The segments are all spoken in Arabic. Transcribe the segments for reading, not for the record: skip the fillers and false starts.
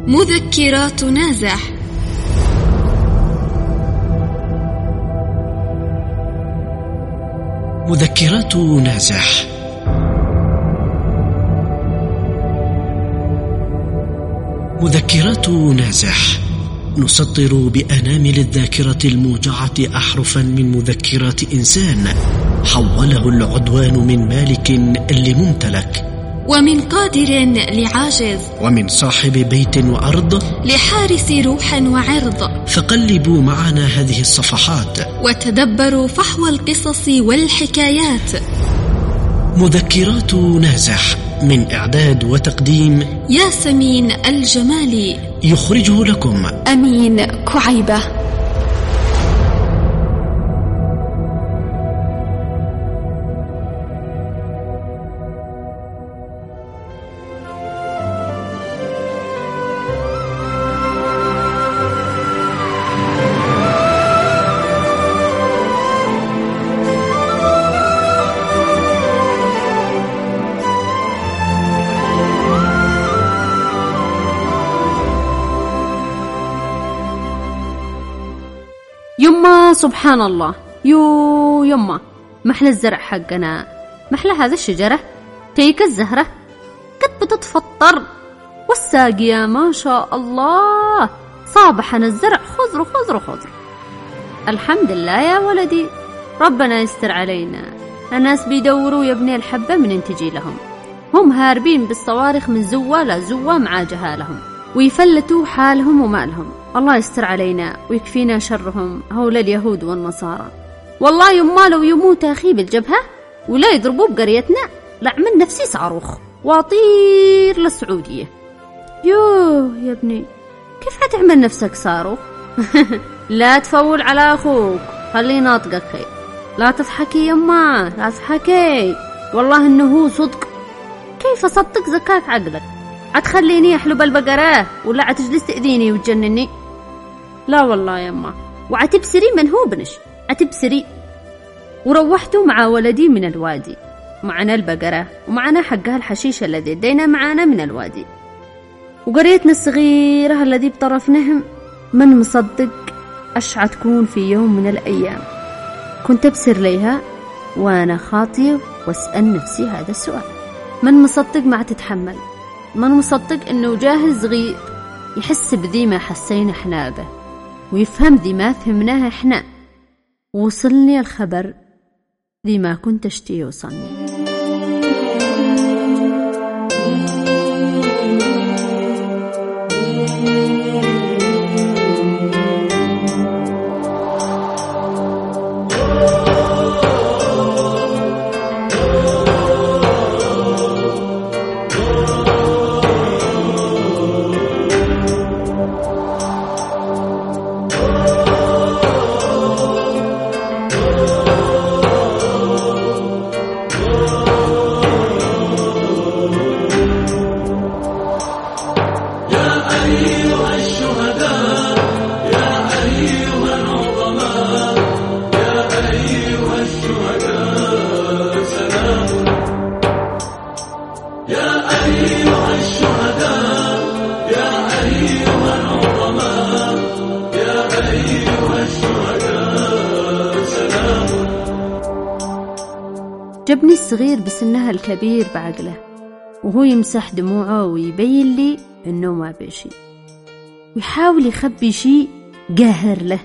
مذكرات نازح. مذكرات نازح. مذكرات نازح. نسطر بأنامل الذاكرة الموجعة أحرفا من مذكرات إنسان حوله العدوان من مالك لممتلك، ومن قادر لعاجز، ومن صاحب بيت وأرض لحارس روح وعرض. فقلبوا معنا هذه الصفحات وتدبروا فحوى القصص والحكايات. مذكرات نازح، من إعداد وتقديم ياسمين الجمالي، يخرجه لكم أمين كعيبة. يما سبحان الله، يما محل الزرع حقنا، محل هذا الشجرة تيك الزهرة قد بتتفطر، والساقية ما شاء الله صابحنا الزرع خضر خضر خضر. الحمد لله يا ولدي، ربنا يستر علينا. الناس بيدوروا يا ابني الحبة من تجي لهم، هم هاربين بالصواريخ من زوة لزوة مع جهالهم، ويفلتوا حالهم ومالهم. الله يستر علينا ويكفينا شرهم هؤلاء اليهود والنصارى. والله يما لو يموت أخي بالجبهة ولا يضربوه بقريتنا لأعمل نفسي صاروخ واطير للسعودية. يوه يا ابني، كيف هتعمل نفسك صاروخ؟ لا تفول على أخوك، خليه ناطقك خير. لا تضحكي يما، لا تضحكي، والله إنه هو صدق. كيف أصدق زكاك عقلك؟ هتخليني أحلب البقرة ولا هتجلس تأذيني وتجنني؟ لا والله يما، وعتبسري من هو بنش، عتبسري. وروحتوا مع ولدي من الوادي، معنا البقرة ومعنا حقها الحشيش الذي ادينا معنا من الوادي، وقريتنا الصغيرة الذي بطرف نهم. من مصدق أشعة تكون في يوم من الأيام كنت أبسر ليها وأنا خاطية وأسأل نفسي هذا السؤال. من مصدق ما تتحمل، من مصدق إنه جاهز صغير يحس بذي ما حسينا إحنا به، ويفهم ذي ما فهمناها إحنا، ووصلني الخبر ذي ما كنت أشتي يوصلني. جبني الصغير بسنها الكبير بعقله، وهو يمسح دموعه ويبين لي إنه ما بشي، ويحاول يخبي شيء قاهر له.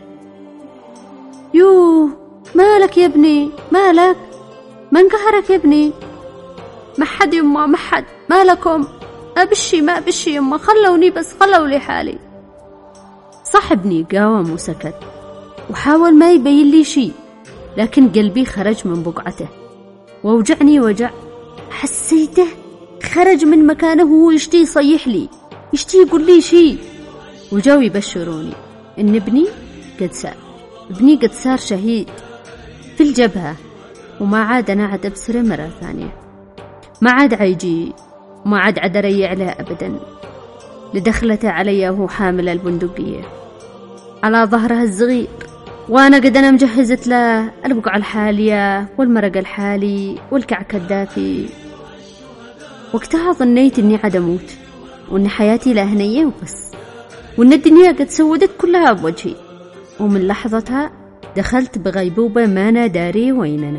يوه مالك يا ابني، مالك؟ من قهرك يا ابني؟ ما حد يما، ما حد، مالكم؟ ما بشي يما، خلوني بس، خلوا لي حالي. صاحبني قاوم وسكت وحاول ما يبين لي شيء، لكن قلبي خرج من بقعته ووجعني وجع. حسيته خرج من مكانه وهو يشتي يصيح لي، يشتي يقول لي شيء. وجاوا يبشروني إن ابني قد صار شهيد في الجبهة، وما عاد أنا عاد أبصره مرة ثانية، ما عاد عيجي، ما عاد أريع عليه أبدا. لدخلته علي وهو حامل البندقية على ظهرها الصغير، وأنا قد أنا مجهزت له البقعة الحالية والمرق الحالي والكعك الدافي. وقتها ظنيت إني عاد أموت، وإن حياتي لا هنية وبس، وإن الدنيا قد سودت كلها بوجهي، ومن لحظتها دخلت بغيبوبة ما أنا داري ويننا.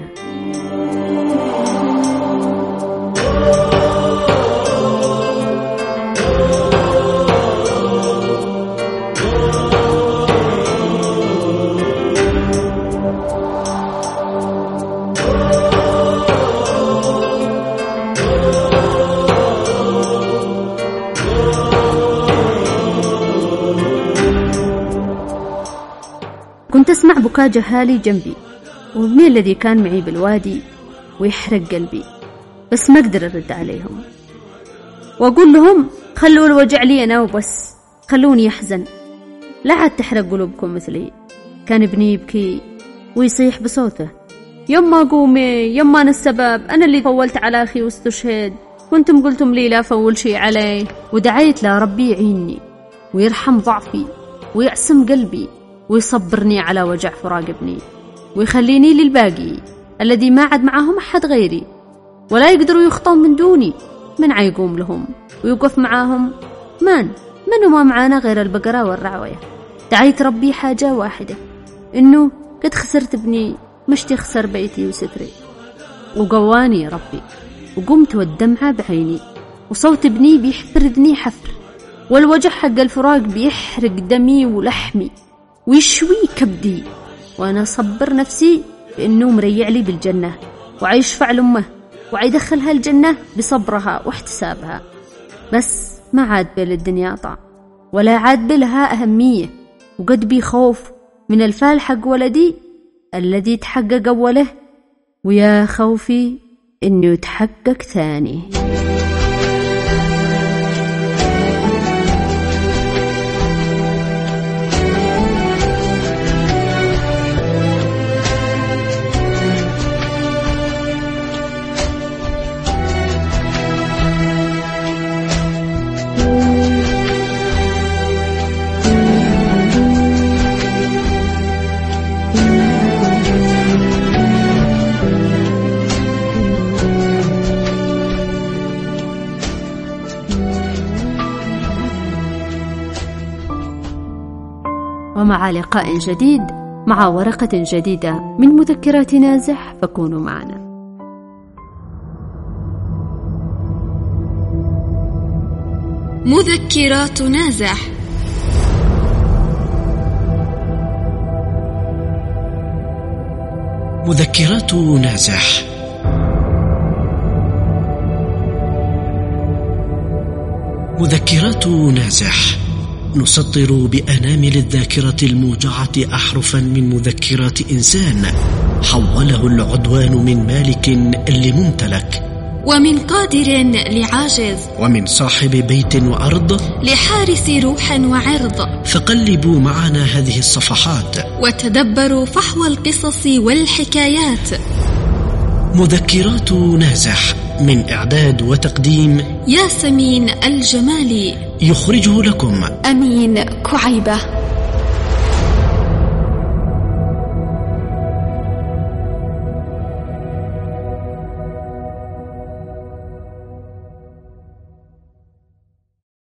كنت أسمع بكاء جهالي جنبي، وابني الذي كان معي بالوادي ويحرق قلبي، بس ما أقدر أرد عليهم وأقول لهم خلوا الوجع لي أنا وبس، خلوني أحزن، لا عاد تحرق قلوبكم مثلي. كان ابني يبكي ويصيح بصوته: يما قومي، يما أنا السبب، أنا اللي فولت على أخي واستشهد، كنتم قلتم لي لا فول شي عليه. ودعيت له ربي يعيني ويرحم ضعفي ويعصم قلبي ويصبرني على وجع فراق ابني، ويخليني للباقي الذي ما عاد معهم أحد غيري ولا يقدروا يخطون من دوني. من عيقوم لهم ويوقف معاهم؟ منو ما معانا غير البقرة والرعوية. دعيت ربي حاجة واحدة، إنه قد خسرت ابني، مش تخسر بيتي وستري. وقواني ربي، وقمت والدمعة بعيني، وصوت ابني بيحفردني حفر، والوجع حق الفراق بيحرق دمي ولحمي ويشوي كبدي، وأنا أصبر نفسي بأنه مريع لي بالجنة وعيشفع لأمه وعيدخلها الجنة بصبرها واحتسابها. بس ما عاد بل الدنيا طعم ولا عاد بلها أهمية، وقد بي خوف من الفال حق ولدي الذي تحقق أوله، ويا خوفي إنه يتحقق ثاني. ومع لقاء جديد مع ورقة جديدة من مذكرات نازح، فكونوا معنا. مذكرات نازح. مذكرات نازح. مذكرات نازح. نسطر بأنامل الذاكرة الموجعة أحرفا من مذكرات إنسان حوله العدوان من مالك لممتلك، ومن قادر لعاجز، ومن صاحب بيت وأرض لحارس روح وعرض. فقلبوا معنا هذه الصفحات وتدبروا فحوى القصص والحكايات. مذكرات نازح، من إعداد وتقديم ياسمين الجمالي، يخرجه لكم أمين كعيبة.